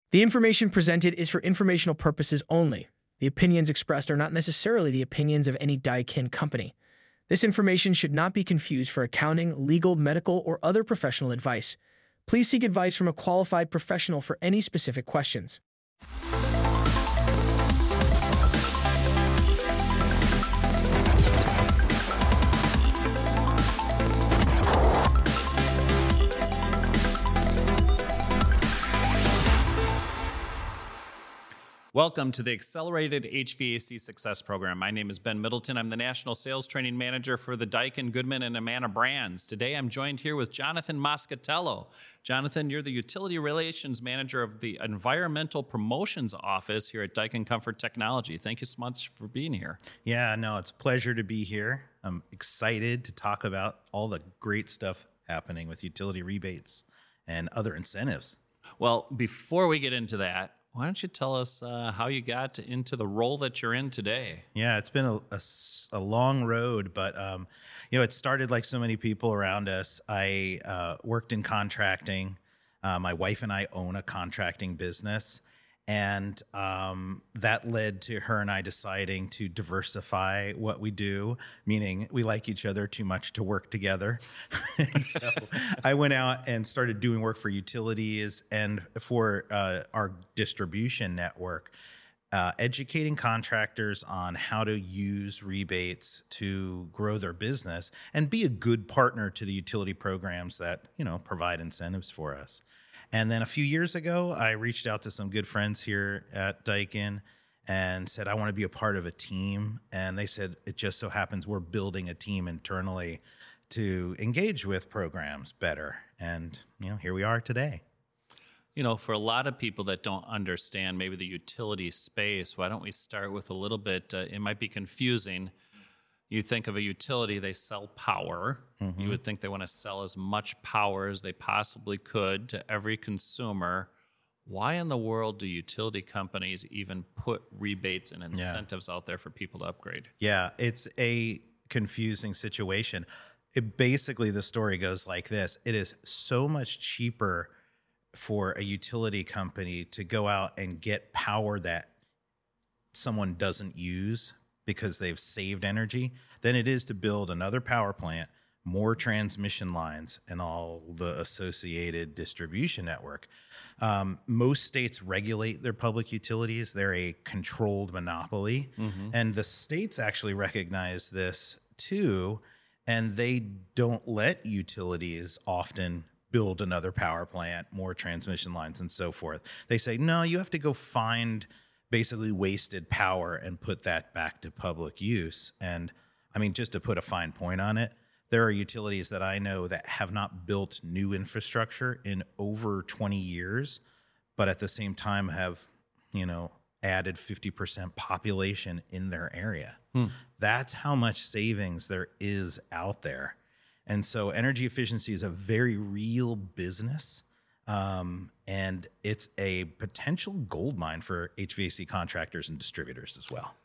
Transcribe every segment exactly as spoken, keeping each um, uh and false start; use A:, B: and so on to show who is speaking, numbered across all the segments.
A: The information presented is for informational purposes only. The opinions expressed are not necessarily the opinions of any Daikin company. This information should not be confused for accounting, legal, medical, or other professional advice. Please seek advice from a qualified professional for any specific questions.
B: Welcome to the Accelerated H V A C Success Program. My name is Ben Middleton. I'm the National Sales Training Manager for the Daikin, Goodman, and Amana brands. Today, I'm joined here with Jonathan Moscatello. Jonathan, you're the Utility Relations Manager of the Environmental Promotions Office here at Daikin Comfort Technology. Thank you so much for being here.
C: Yeah, no, it's a pleasure to be here. I'm excited to talk about all the great stuff happening with utility rebates and other incentives.
B: Well, before we get into that, why don't you tell us uh, how you got into the role that you're in today?
C: Yeah, it's been a, a, a long road, but um, you know, it started like so many people around us. I uh, worked in contracting. Uh, my wife and I own a contracting business, and um, that led to her and I deciding to diversify what we do, meaning we like each other too much to work together. And so I went out and started doing work for utilities and for uh, our distribution network, uh, educating contractors on how to use rebates to grow their business and be a good partner to the utility programs that, you know, provide incentives for us. And then a few years ago, I reached out to some good friends here at Daikin and said, I want to be a part of a team. And they said, it just so happens we're building a team internally to engage with programs better. And, you know, here we are today.
B: You know, for a lot of people that don't understand maybe the utility space, why don't we start with a little bit, uh, it might be confusing. You think of a utility, they sell power. Mm-hmm. You would think they want to sell as much power as they possibly could to every consumer. Why in the world do utility companies even put rebates and incentives yeah. out there for people to upgrade?
C: Yeah, it's a confusing situation. It basically, the story goes like this. It is so much cheaper for a utility company to go out and get power that someone doesn't use because they've saved energy, than it is to build another power plant, more transmission lines, and all the associated distribution network. Um, most states regulate their public utilities. They're a controlled monopoly. Mm-hmm. And the states actually recognize this too, and they don't let utilities often build another power plant, more transmission lines, and so forth. They say, no, you have to go find basically wasted power and put that back to public use. And I mean, just to put a fine point on it, there are utilities that I know that have not built new infrastructure in over twenty years, but at the same time have, you know, added fifty percent population in their area. Hmm. That's how much savings there is out there. And so energy efficiency is a very real business. Um, and it's a potential gold mine for H V A C contractors and distributors as well.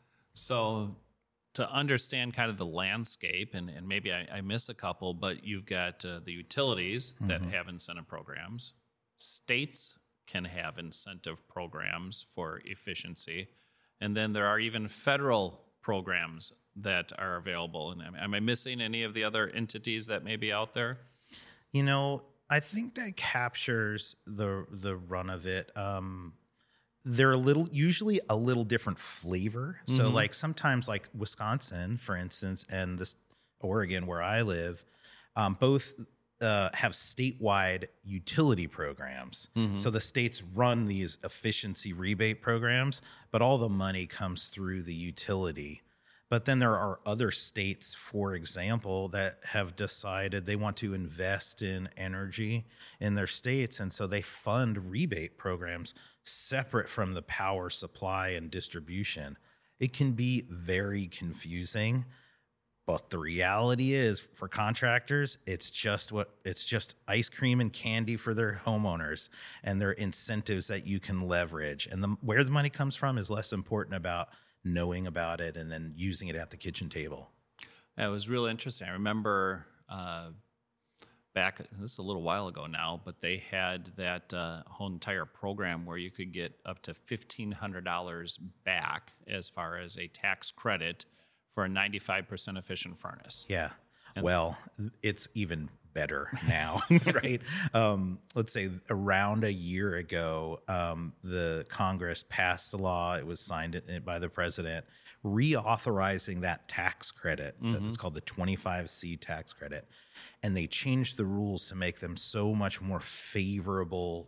B: So to understand kind of the landscape, and, and maybe I, I miss a couple, but you've got uh, the utilities that mm-hmm. have incentive programs. States can have incentive programs for efficiency. And then there are even federal programs that are available. And am, am I missing any of the other entities that may be out there?
C: You know, I think that captures the the run of it. Um, they're a little, usually a little different flavor. Mm-hmm. So like sometimes like Wisconsin, for instance, and this Oregon where I live, um, both uh, have statewide utility programs. Mm-hmm. So the states run these efficiency rebate programs, but all the money comes through the utility. But then there are other states, for example, that have decided they want to invest in energy in their states. And so they fund rebate programs separate from the power supply and distribution. It can be very confusing, but the reality is for contractors, it's just what it's just ice cream and candy for their homeowners and their incentives that you can leverage. And the, where the money comes from is less important about knowing about it and then using it at the kitchen table.
B: That was real interesting. I remember uh, back, this is a little while ago now, but they had that uh, whole entire program where you could get up to fifteen hundred dollars back as far as a tax credit for a ninety-five percent efficient furnace.
C: Yeah. Well, it's even better now, right? Um, let's say around a year ago, um, the Congress passed a law. It was signed by the president, reauthorizing that tax credit. Mm-hmm. It's called the twenty-five C tax credit. And they changed the rules to make them so much more favorable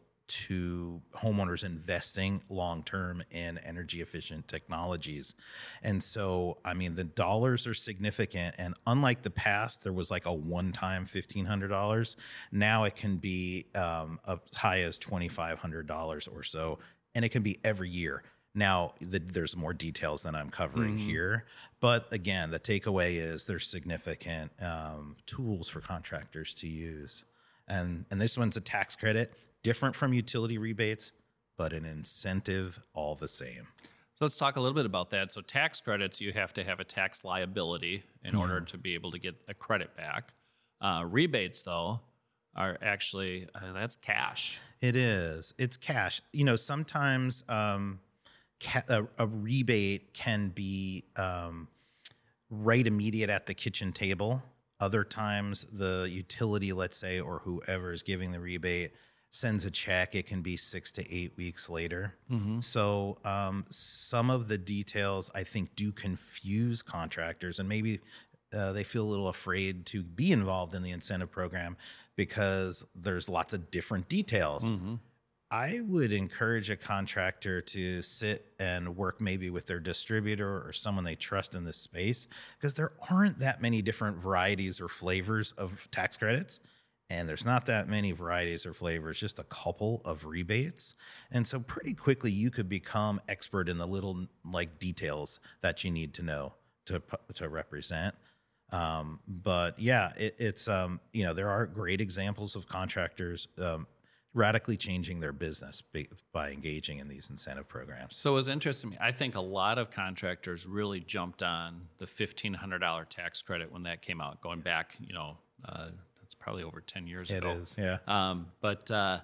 C: to homeowners investing long-term in energy efficient technologies. And so, I mean, the dollars are significant. And unlike the past, there was like a one-time fifteen hundred dollars. Now it can be um, as high as twenty-five hundred dollars or so. And it can be every year. Now, the, there's more details than I'm covering mm-hmm. here. But again, the takeaway is there's significant um, tools for contractors to use. And, and this one's a tax credit, different from utility rebates, but an incentive all the same.
B: So let's talk a little bit about that. So tax credits, you have to have a tax liability in mm-hmm. order to be able to get a credit back. Uh, rebates, though, are actually, uh, that's cash.
C: It is. It's cash. You know, sometimes um, ca- a, a rebate can be um, right immediate at the kitchen table. Other times the utility, let's say, or whoever is giving the rebate sends a check. It can be six to eight weeks later. Mm-hmm. So um, some of the details, I think, do confuse contractors, and maybe uh, they feel a little afraid to be involved in the incentive program because there's lots of different details. Mm-hmm. I would encourage a contractor to sit and work maybe with their distributor or someone they trust in this space, because there aren't that many different varieties or flavors of tax credits. And there's not that many varieties or flavors, just a couple of rebates. And so pretty quickly you could become expert in the little like details that you need to know to to represent. Um, but yeah, it, it's, um, you know, there are great examples of contractors um, radically changing their business by, by engaging in these incentive programs.
B: So it was interesting to me. I think a lot of contractors really jumped on the fifteen hundred dollars tax credit when that came out, going back, you know, uh, it's probably over ten years
C: it
B: ago.
C: It is, yeah.
B: Um, but uh,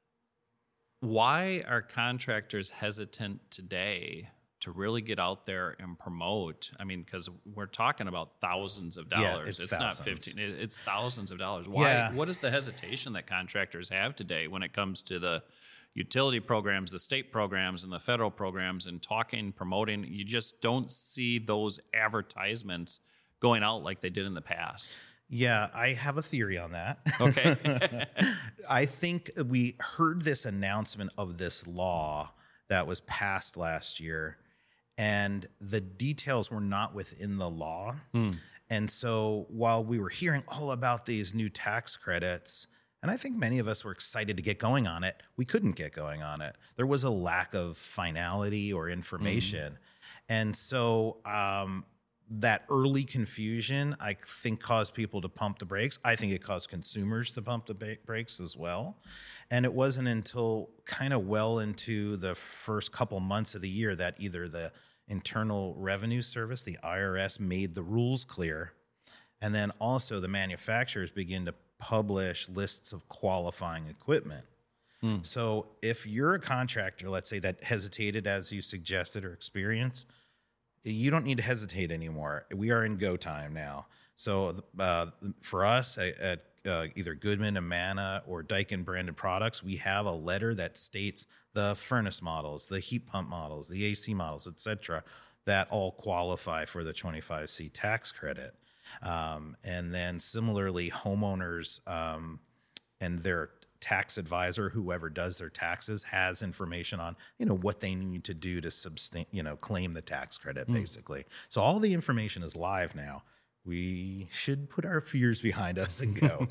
B: why are contractors hesitant today to really get out there and promote? I mean, because we're talking about thousands of dollars.
C: Yeah, it's
B: it's
C: thousands.
B: not fifteen. It, it's thousands of dollars. Why?
C: Yeah.
B: What is the hesitation that contractors have today when it comes to the utility programs, the state programs, and the federal programs, and talking, promoting? You just don't see those advertisements going out like they did in the past.
C: Yeah, I have a theory on that.
B: Okay.
C: I think we heard this announcement of this law that was passed last year, and the details were not within the law. Mm. And so while we were hearing all about these new tax credits, and I think many of us were excited to get going on it, we couldn't get going on it. There was a lack of finality or information. Mm. And so um, that early confusion, I think, caused people to pump the brakes. I think it caused consumers to pump the ba- brakes as well. And it wasn't until kind of well into the first couple months of the year that either the Internal Revenue Service, the I R S, made the rules clear, and then also the manufacturers begin to publish lists of qualifying equipment. Hmm. So if you're a contractor, let's say, that hesitated as you suggested or experienced, you don't need to hesitate anymore. We are in go time now. So uh, for us at uh, either Goodman, Amana, or Daikin branded products, we have a letter that states the furnace models, the heat pump models, the A C models, et cetera, that all qualify for the twenty-five C tax credit. Um, and then similarly, homeowners um, and their tax advisor, whoever does their taxes, has information on, you know, what they need to do to sustain, you know, claim the tax credit, mm. basically. So all the information is live now. We should put our fears behind us and go.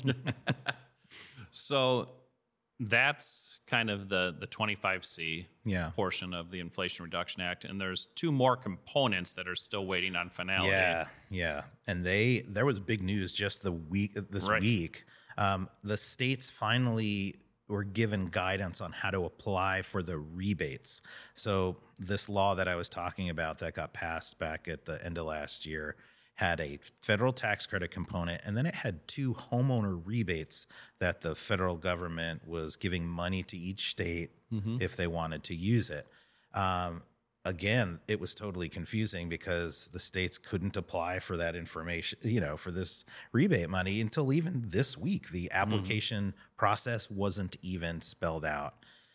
B: So that's kind of the, the twenty-five C
C: yeah.
B: portion of the Inflation Reduction Act. And there's two more components that are still waiting on finality.
C: Yeah, yeah. And they there was big news just the week this
B: right.
C: week. Um, the states finally were given guidance on how to apply for the rebates. So this law that I was talking about that got passed back at the end of last year had a federal tax credit component, and then it had two homeowner rebates that the federal government was giving money to each state mm-hmm. if they wanted to use it. Um, again, it was totally confusing because the states couldn't apply for that information, you know, for this rebate money until even this week. The application mm-hmm. process wasn't even spelled out.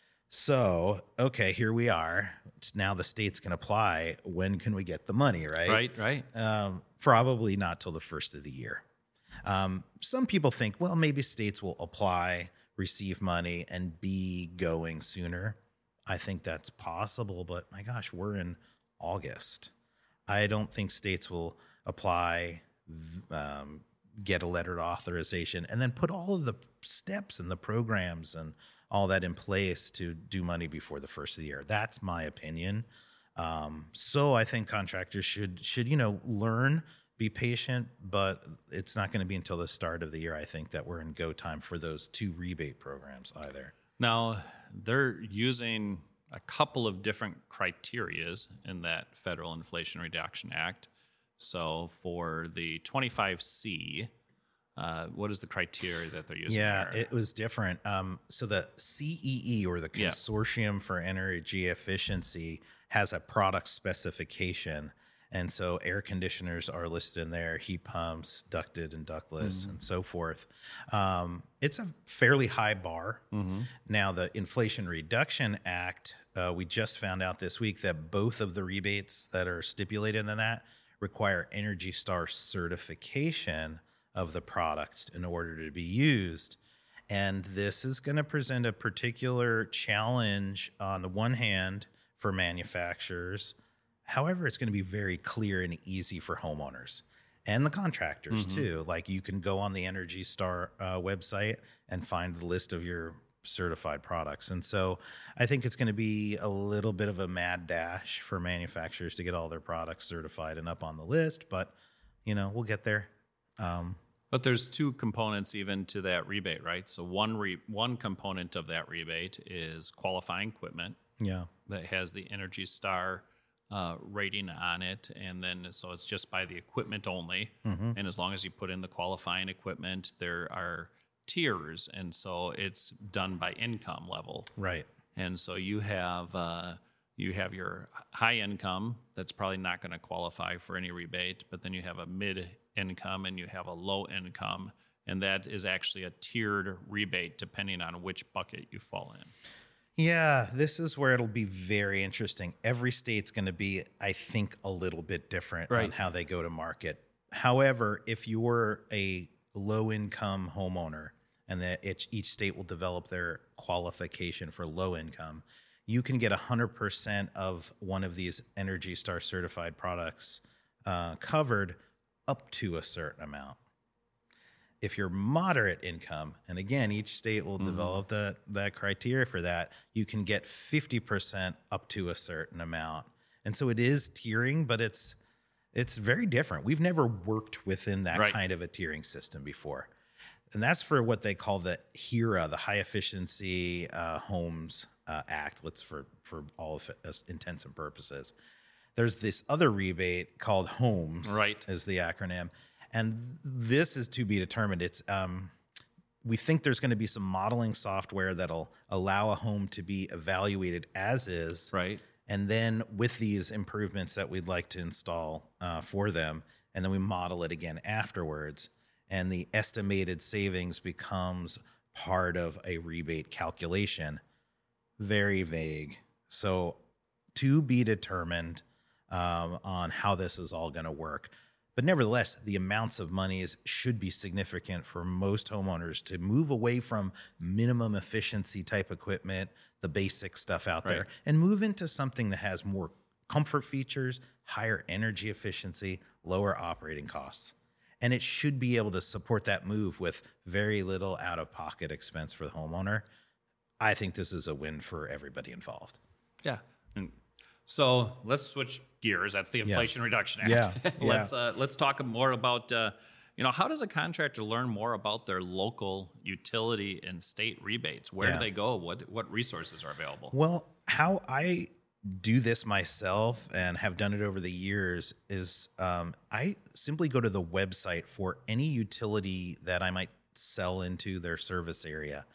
C: So, okay, here we are. It's now the states can apply. When can we get the money, right?
B: Right, right.
C: Um, probably not till the first of the year. Um, some people think, well, maybe states will apply, receive money, and be going sooner. I think that's possible, but my gosh, we're in August. I don't think states will apply, um, get a letter of authorization, and then put all of the steps and the programs and all that in place to do money before the first of the year. That's my opinion. Um, so I think contractors should, should, you know, learn, be patient, but it's not going to be until the start of the year, I think, that we're in go time for those two rebate programs either.
B: Now, they're using a couple of different criterias in that Federal Inflation Reduction Act. So for the twenty-five C, Uh, what is the criteria that they're using?
C: Yeah,
B: there?
C: It was different. Um, so the C E E, or the Consortium yeah. for Energy Efficiency, has a product specification. And so air conditioners are listed in there, heat pumps, ducted and ductless, mm-hmm. and so forth. Um, it's a fairly high bar. Mm-hmm. Now, the Inflation Reduction Act, uh, we just found out this week that both of the rebates that are stipulated in that require Energy Star certification of the product in order to be used. And this is going to present a particular challenge on the one hand for manufacturers. However, it's going to be very clear and easy for homeowners and the contractors mm-hmm. too. Like, you can go on the Energy Star uh, website and find the list of your certified products. And so I think it's going to be a little bit of a mad dash for manufacturers to get all their products certified and up on the list, but you know, we'll get there. Um,
B: But there's two components even to that rebate, right? So one re- one component of that rebate is qualifying equipment.
C: Yeah.
B: That has the Energy Star uh, rating on it, and then so it's just by the equipment only. Mm-hmm. And as long as you put in the qualifying equipment, there are tiers, and so it's done by income level.
C: Right.
B: And so you have uh, you have your high income that's probably not going to qualify for any rebate, but then you have a mid income and you have a low income, and that is actually a tiered rebate depending on which bucket you fall in.
C: Yeah, this is where it'll be very interesting. Every state's going to be, I think, a little bit different right. on how they go to market. However, if you're a low-income homeowner, and that each, each state will develop their qualification for low income, you can get one hundred percent of one of these Energy Star certified products uh, covered up to a certain amount. If you're moderate income, and again, each state will mm-hmm. develop the, that criteria for that, you can get fifty percent up to a certain amount. And so it is tiering, but it's it's very different. We've never worked within that right. kind of a tiering system before. And that's for what they call the HERA, the High Efficiency uh, Homes uh, Act. Let's for, for all of it, intents and purposes. There's this other rebate called HOMES,
B: right.
C: is the acronym. And this is to be determined. It's um, we think there's going to be some modeling software that'll allow a home to be evaluated as is.
B: Right.
C: And then with these improvements that we'd like to install uh, for them, and then we model it again afterwards. And the estimated savings becomes part of a rebate calculation. Very vague. So to be determined um, on how this is all going to work. But nevertheless, the amounts of monies should be significant for most homeowners to move away from minimum efficiency type equipment, the basic stuff out right. there, and move into something that has more comfort features, higher energy efficiency, lower operating costs. And it should be able to support that move with very little out-of-pocket expense for the homeowner. I think this is a win for everybody involved.
B: Yeah. And so let's switch gears. That's the Inflation
C: yeah.
B: Reduction Act.
C: Yeah.
B: let's uh, let's talk more about uh, you know, how does a contractor learn more about their local utility and state rebates? Where
C: yeah.
B: do they go? What what resources are available?
C: Well, how I do this myself and have done it over the years is um, I simply go to the website for any utility that I might sell into their service area.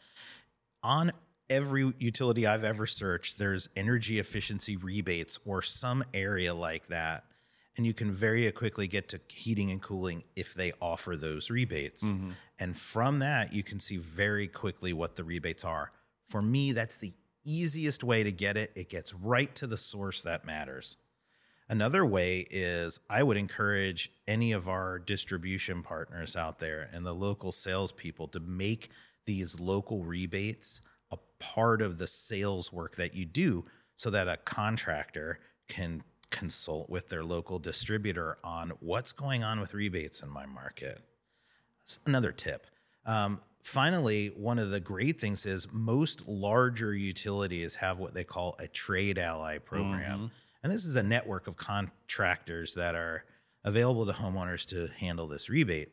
C: On every utility I've ever searched, there's energy efficiency rebates or some area like that. And you can very quickly get to heating and cooling if they offer those rebates. Mm-hmm. And from that, you can see very quickly what the rebates are. For me, that's the easiest way to get it. It gets right to the source that matters. Another way is I would encourage any of our distribution partners out there and the local salespeople to make these local rebates a part of the sales work that you do so that a contractor can consult with their local distributor on what's going on with rebates in my market. That's another tip. Um, Finally, one of the great things is most larger utilities have what they call a trade ally program. Mm-hmm. And this is a network of contractors that are available to homeowners to handle this rebate.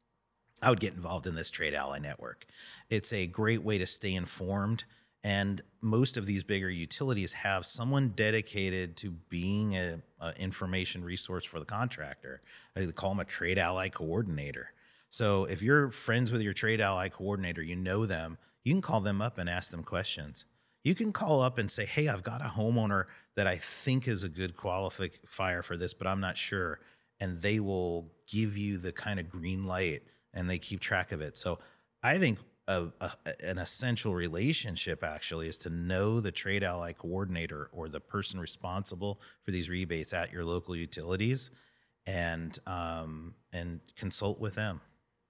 C: I would get involved in this trade ally network. It's a great way to stay informed. And most of these bigger utilities have someone dedicated to being an information resource for the contractor. They call them a trade ally coordinator. So if you're friends with your trade ally coordinator, you know them, you can call them up and ask them questions. You can call up and say, hey, I've got a homeowner that I think is a good qualifier for this, but I'm not sure. And they will give you the kind of green light and they keep track of it. So I think a, a, an essential relationship actually is to know the trade ally coordinator or the person responsible for these rebates at your local utilities and um, and consult with them.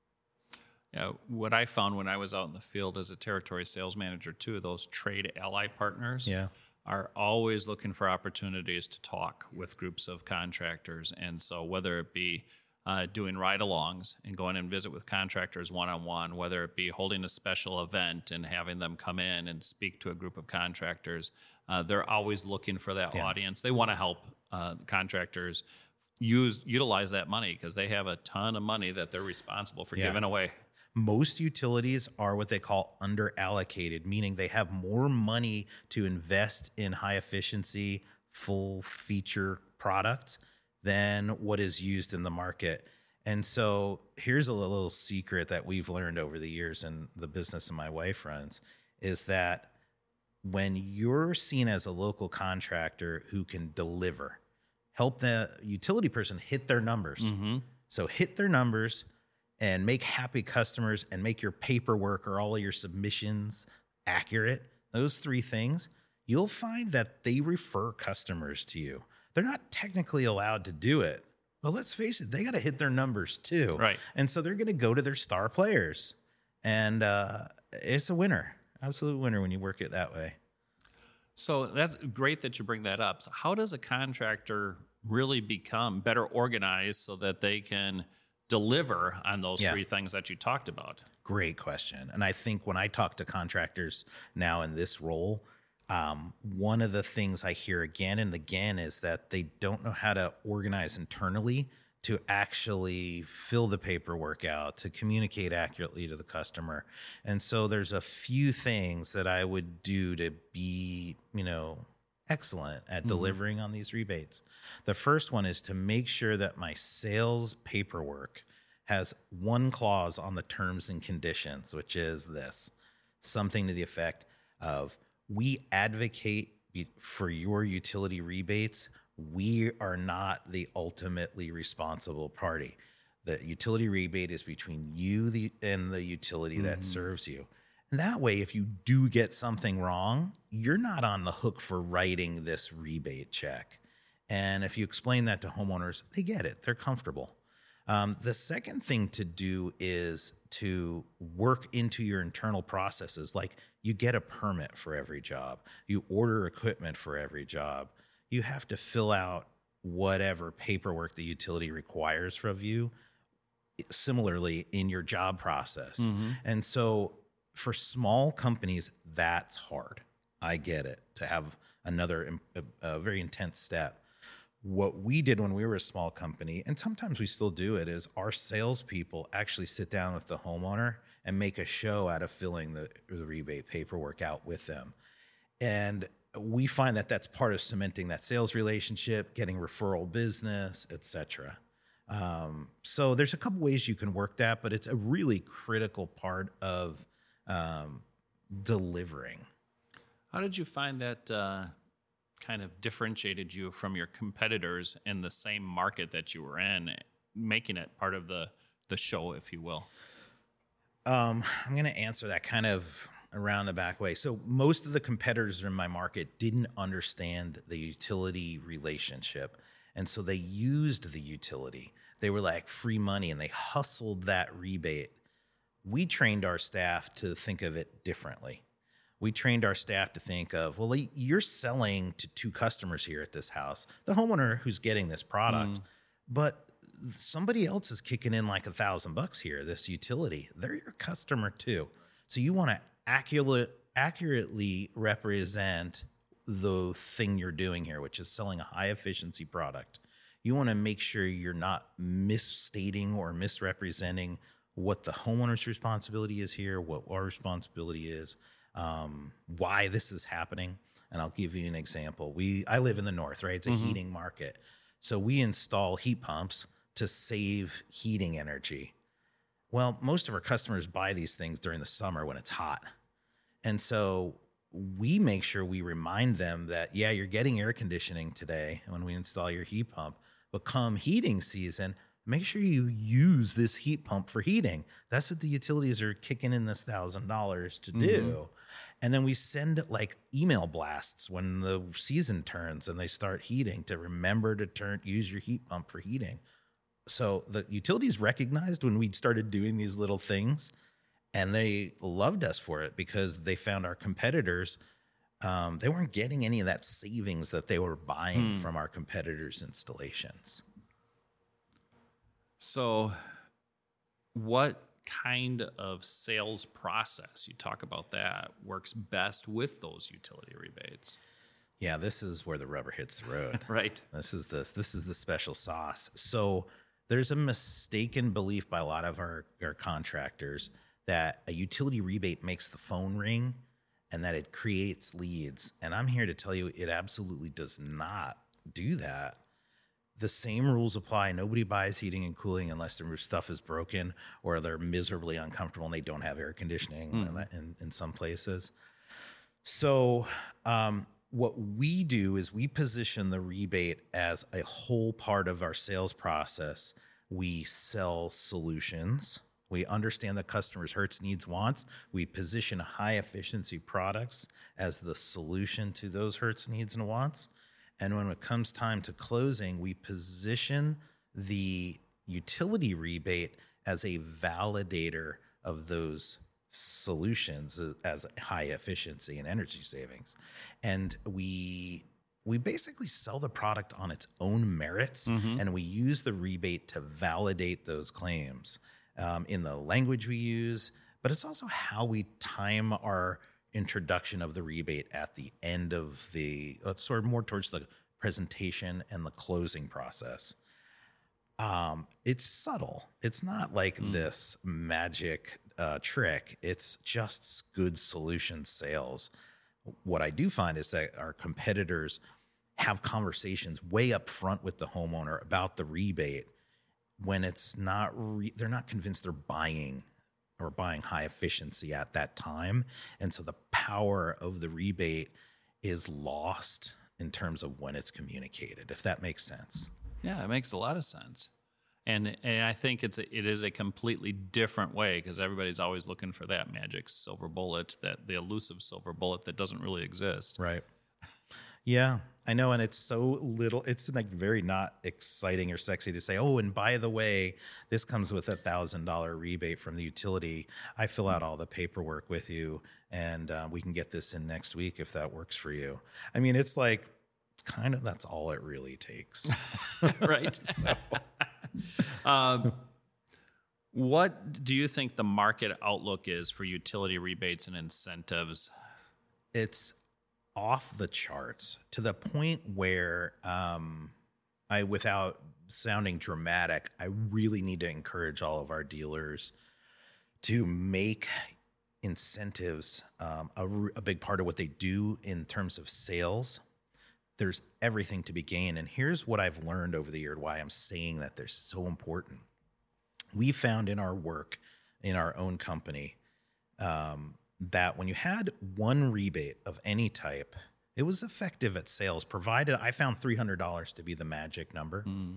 B: Yeah, what I found when I was out in the field as a territory sales manager too, those trade ally partners
C: yeah.
B: are always looking for opportunities to talk with groups of contractors. And so whether it be uh, doing ride-alongs and going and visit with contractors one-on-one, whether it be holding a special event and having them come in and speak to a group of contractors, uh, they're always looking for that yeah. audience. They want to help uh, contractors use utilize that money because they have a ton of money that they're responsible for yeah. giving away.
C: Most utilities are what they call under-allocated, meaning they have more money to invest in high-efficiency, full-feature products than what is used in the market. And so here's a little secret that we've learned over the years in the business and my wife runs, is that when you're seen as a local contractor who can deliver, help the utility person hit their numbers. Mm-hmm. So hit their numbers and make happy customers and make your paperwork or all of your submissions accurate, those three things, you'll find that they refer customers to you. They're not technically allowed to do it, but let's face it, they got to hit their numbers too.
B: Right.
C: And so they're going to go to their star players. And uh, it's a winner, absolute winner when you work it that way.
B: So that's great that you bring that up. So how does a contractor really become better organized so that they can deliver on those yeah. three things that you talked about?
C: Great question. And I think when I talk to contractors now in this role, um, one of the things I hear again and again is that they don't know how to organize internally to actually fill the paperwork out, to communicate accurately to the customer. And so there's a few things that I would do to be, you know, excellent at delivering mm-hmm. on these rebates. The first one is to make sure that my sales paperwork has one clause on the terms and conditions, which is this, something to the effect of, we advocate for your utility rebates. We are not the ultimately responsible party. The utility rebate is between you the, and the utility mm-hmm. that serves you. And that way, if you do get something wrong, you're not on the hook for writing this rebate check. And if you explain that to homeowners, they get it. They're comfortable. Um, the second thing to do is to work into your internal processes. Like, you get a permit for every job. You order equipment for every job. You have to fill out whatever paperwork the utility requires from you, similarly in your job process. Mm-hmm. And so for small companies, that's hard. I get it, to have another a, a very intense step. What we did when we were a small company, and sometimes we still do it, is our salespeople actually sit down with the homeowner and make a show out of filling the, the rebate paperwork out with them. And we find that that's part of cementing that sales relationship, getting referral business, et cetera. Um, so there's a couple ways you can work that, but it's a really critical part of um, delivering.
B: How did you find that uh, kind of differentiated you from your competitors in the same market that you were in, making it part of the, the show, if you will?
C: Um, I'm going to answer that kind of around the back way. So most of the competitors in my market didn't understand the utility relationship. And so they used the utility. They were like free money and they hustled that rebate. We trained our staff to think of it differently. We trained our staff to think of, well, you're selling to two customers here at this house, the homeowner who's getting this product, mm. but somebody else is kicking in like a thousand bucks here, this utility. They're your customer too. So you want to accurate, accurately represent the thing you're doing here, which is selling a high efficiency product. You want to make sure you're not misstating or misrepresenting what the homeowner's responsibility is here, what our responsibility is, um, why this is happening. And I'll give you an example. We, I live in the north, right? It's a mm-hmm. heating market. So we install heat pumps to save heating energy. Well, most of our customers buy these things during the summer when it's hot. And so we make sure we remind them that, yeah, you're getting air conditioning today when we install your heat pump, but come heating season, make sure you use this heat pump for heating. That's what the utilities are kicking in this thousand dollars to do. Mm-hmm. And then we send like email blasts when the season turns and they start heating to remember to turn, use your heat pump for heating. So the utilities recognized when we started doing these little things, and they loved us for it because they found our competitors, um, they weren't getting any of that savings that they were buying hmm. from our competitors' installations.
B: So what kind of sales process, you talk about that, works best with those utility rebates?
C: Yeah, this is where the rubber hits the road.
B: Right.
C: This is this, this is the special sauce. So there's a mistaken belief by a lot of our, our contractors that a utility rebate makes the phone ring and that it creates leads. And I'm here to tell you it absolutely does not do that. The same rules apply. Nobody buys heating and cooling unless their stuff is broken or they're miserably uncomfortable and they don't have air conditioning mm. in, in some places. So um, what we do is we position the rebate as a whole part of our sales process. We sell solutions. We understand the customer's hurts, needs, wants. We position high efficiency products as the solution to those hurts, needs, and wants. And when it comes time to closing, we position the utility rebate as a validator of those solutions as high efficiency and energy savings. And we we basically sell the product on its own merits, mm-hmm. and we use the rebate to validate those claims um, in the language we use, but it's also how we time our introduction of the rebate at the end of the, let's sort of more towards the presentation and the closing process. Um, it's subtle. It's not like mm. this magic uh, trick. It's just good solution sales. What I do find is that our competitors have conversations way up front with the homeowner about the rebate when it's not, re- they're not convinced they're buying or buying high efficiency at that time. And so the power of the rebate is lost in terms of when it's communicated, if that makes sense.
B: Yeah, it makes a lot of sense. And and I think it's a, it is a completely different way because everybody's always looking for that magic silver bullet, that the elusive silver bullet that doesn't really exist.
C: Right. Yeah, I know. And it's so little, it's like very not exciting or sexy to say, oh, and by the way, this comes with a thousand dollar rebate from the utility. I fill out all the paperwork with you and uh, we can get this in next week if that works for you. I mean, it's like kind of, that's all it really takes.
B: Right. So. um, what do you think the market outlook is for utility rebates and incentives?
C: It's off the charts to the point where um, I, without sounding dramatic, I really need to encourage all of our dealers to make incentives, um, a, r- a big part of what they do in terms of sales, there's everything to be gained. And here's what I've learned over the year, why I'm saying that they're so important. We found in our work, in our own company, um, that when you had one rebate of any type, it was effective at sales, provided I found three hundred dollars to be the magic number. Mm.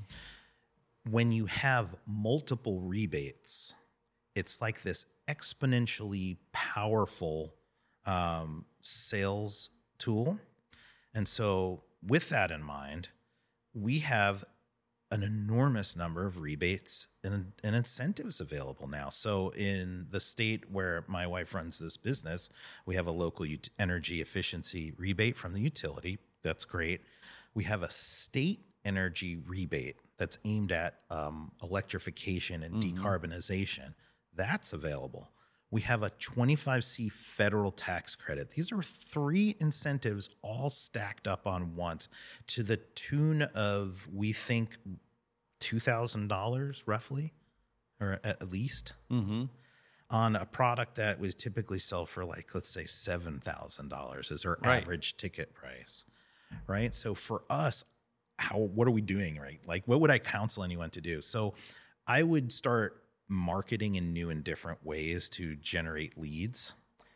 C: When you have multiple rebates, it's like this exponentially powerful um, sales tool. And so with that in mind, we have an enormous number of rebates and, and incentives available now. So in the state where my wife runs this business, we have a local ut- energy efficiency rebate from the utility. That's great. We have a state energy rebate that's aimed at um, electrification and mm-hmm. decarbonization. That's available. We have a twenty-five C federal tax credit. These are three incentives all stacked up on once to the tune of, we think, two thousand dollars roughly, or at least, mm-hmm. on a product that was typically sell for like, let's say seven thousand dollars is our right. average ticket price, right? So for us, how what are we doing, right? Like, what would I counsel anyone to do? So I would start marketing in new and different ways to generate leads,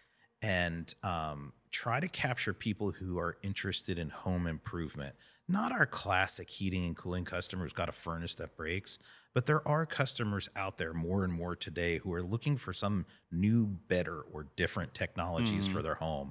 C: and um, try to capture people who are interested in home improvement. Not our classic heating and cooling customer who's got a furnace that breaks, but there are customers out there more and more today who are looking for some new, better, or different technologies mm. for their home.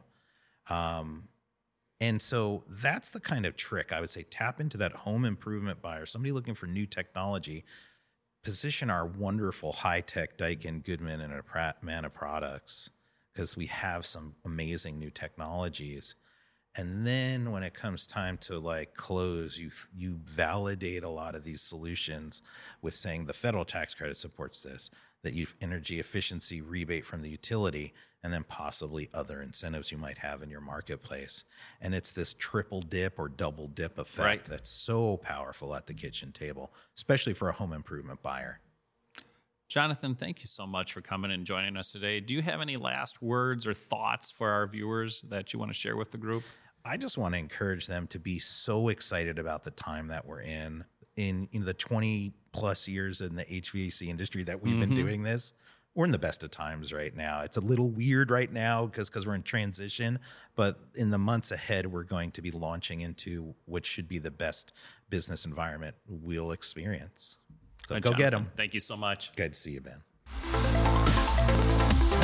C: Um, and so that's the kind of trick I would say. Tap into that home improvement buyer, somebody looking for new technology. Position our wonderful high-tech Daikin, Goodman, and Amana products, because we have some amazing new technologies. And then when it comes time to like close, you you validate a lot of these solutions with saying the federal tax credit supports this, that you've energy efficiency rebate from the utility, and then possibly other incentives you might have in your marketplace. And it's this triple dip or double dip effect right. that's so powerful at the kitchen table, especially for a home improvement buyer.
B: Jonathan, thank you so much for coming and joining us today. Do you have any last words or thoughts for our viewers that you want to share with the group?
C: I just want to encourage them to be so excited about the time that we're in. In, in the twenty plus years in the H V A C industry that we've mm-hmm. been doing this, we're in the best of times right now. It's a little weird right now because because we're in transition, but in the months ahead, we're going to be launching into what should be the best business environment we'll experience. So
B: Hi,
C: go
B: Jonathan.
C: get them.
B: Thank you so much.
C: Good to see you, Ben.